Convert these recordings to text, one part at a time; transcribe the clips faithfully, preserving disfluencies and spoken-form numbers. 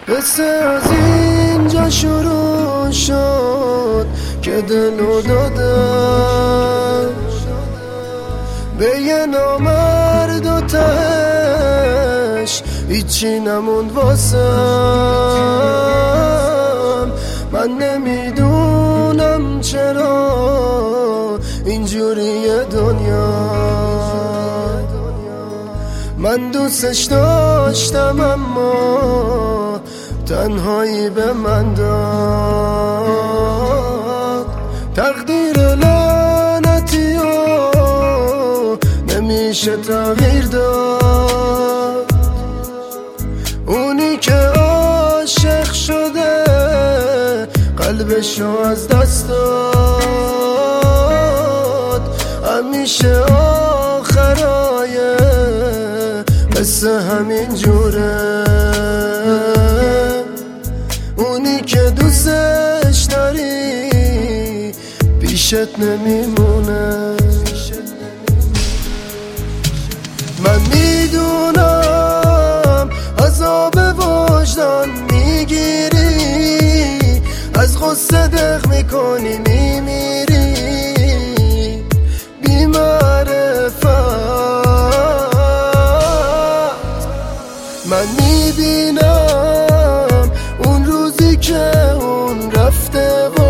قصه از اینجا شروع شد که دلو دادم به یه نامرد و تهش هیچی نموند واسم. من نمیدونم چرا اینجوریه دنیا. من دوستش داشتم اما تنهایی به من داد. تقدیر لعنتی و نمیشه تغییر داد. اونی که عاشق شده قلبشو از دست داد. همیشه آخرای قصه همین جوره. اونی که دوستش داری پیشت نمیمونه. من میدونم عذاب وجدان میگیری، از غصه دق میکنی میمیری بی معرفت. من میبینم اون روزی که اون رفته و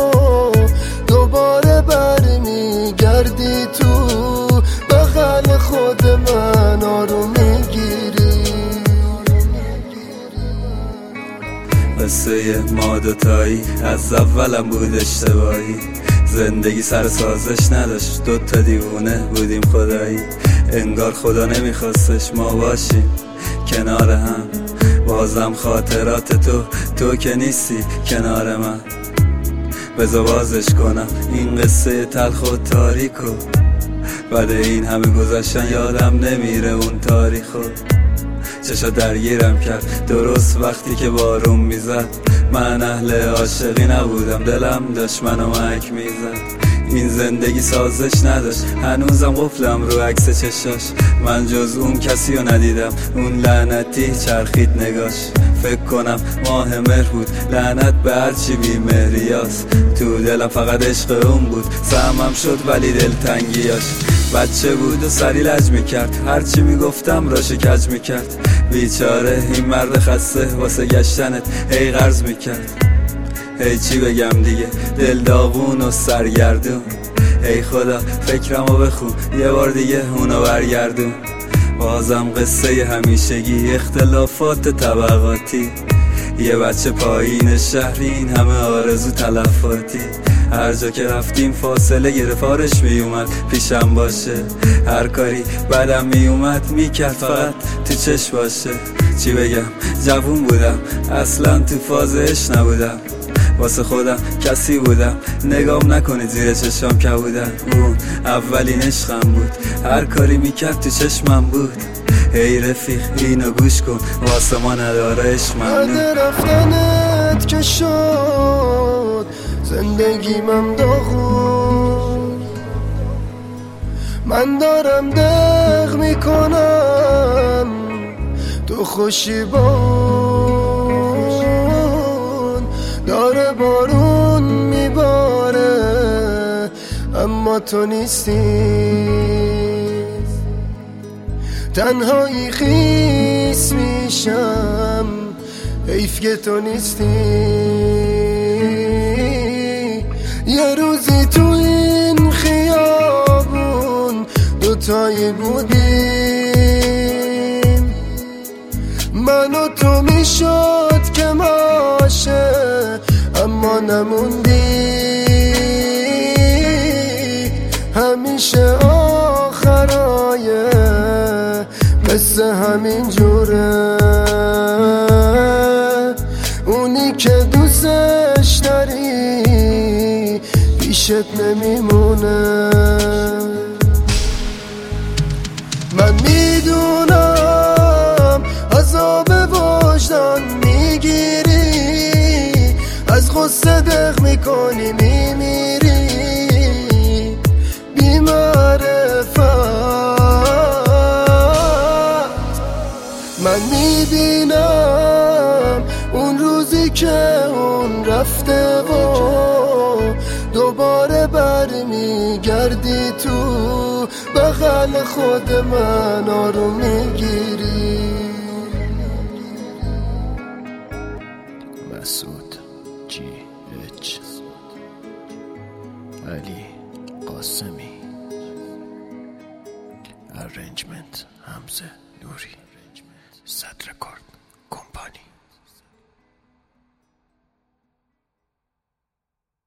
دوباره برمیگردی تو بغل خود من آروم میگیری. قصه ما دوتایی از اولم بود اشتباهی. زندگی سر سازش نداشت، دوتا دیوونه بودیم خدایی. انگار خدا نمیخواستش ما باشیم کنار هم. بازم خاطرات تو تو که نیستی کنار من. بذار بازش کنم این قصه تلخ و تاریکو. بعد این همه گذشتن یادم نمیره اون تاریخو. چشا درگیرم کرد درست وقتی که بارون میزد. من اهل عاشقی نبودم، دلم داشت منو محک میزد. این زندگی سازش نداشت، هنوزم قفلم رو عکس چشاش. من جز اون کسی رو ندیدم، اون لعنتی چرخید نگاش. فکر کنم ماه مهر بود، لعنت به هرچی بی مهریاست. تو دلم فقط عشق اون بود، سهمم شد ولی دلتنگیاش. بچه بود و سری لج میکرد، هرچی میگفتم را شکج میکرد. بیچاره این مرد خسته واسه گشتنت هی قرض میکرد. هی چی بگم دیگه، دل داغون و سرگردون. ای خدا فکرمو بخون یه بار دیگه اونو برگردون. بازم قصه همیشگی، اختلافات طبقاتی. یه بچه پایین شهری، این همه آرزو تلفاتی. هر جا که رفتیم فاصله گرفت، آرش میومد پیشم باشه. هر کاری بعدم میومد میکرد فقط تو چشم باشه. چی بگم جوون بودم، اصلا تو فازش نبودم. واسه خودم کسی بودم، نگام نکنید زیر چشم که بودم. اون اولین عشقم بود، هر کاری میکرد تو چشمم بود. ای رفیق اینو گوش کن، واسه ما نداره عشق ممنون. بعد رفتنت که شد زندگیمم داغون. من دارم دق میکنم تو خوشی بان. داره بارون میباره اما تو نیستی. تنهایی خیس میشم حیف که تو نیستی. یه روزی تو این خیابون دوتایی بودیم. من و تو میشد که ماشه اما نموندی. همیشه آخرای قصه همین جوره. اونی که دوستش داری پیشت نمیمونه. من میدونم عذاب وجدان میگیری، از غصه دق میکنی میمیری بی معرفت. من میبینم که اون رفته و دوباره برمیگردی تو بغل خود من آروم میگیری. مسعود جی اچ علی قاسمی، ارنجمنت حمزه نوری، صد رکورد کمپانی.